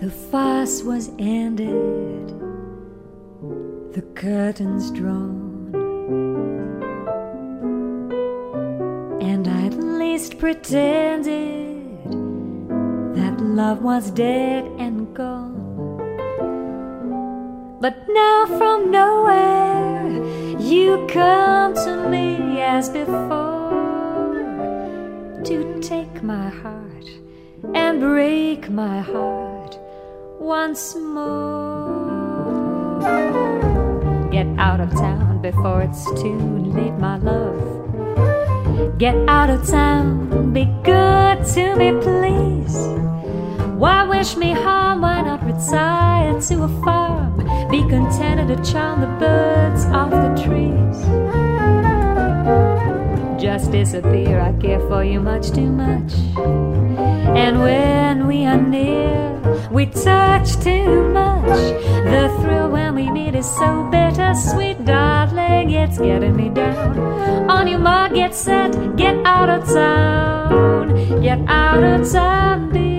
The fuss was ended, the curtains drawn, and I at least pretended that love was dead and gone. But now from nowhere you come to me as before, to take my heart and break my heart once more. Get out of town before it's too late, my love. Get out of town, be good to me, please. Why wish me harm? Why not retire to a farm? Be contented to charm the birds off the trees. Just disappear, I care for you much too much. And when we are near, we touch too much. The thrill when we meet is so bittersweet, darling, it's getting me down. On your mark, get set, get out of town. Get out of town,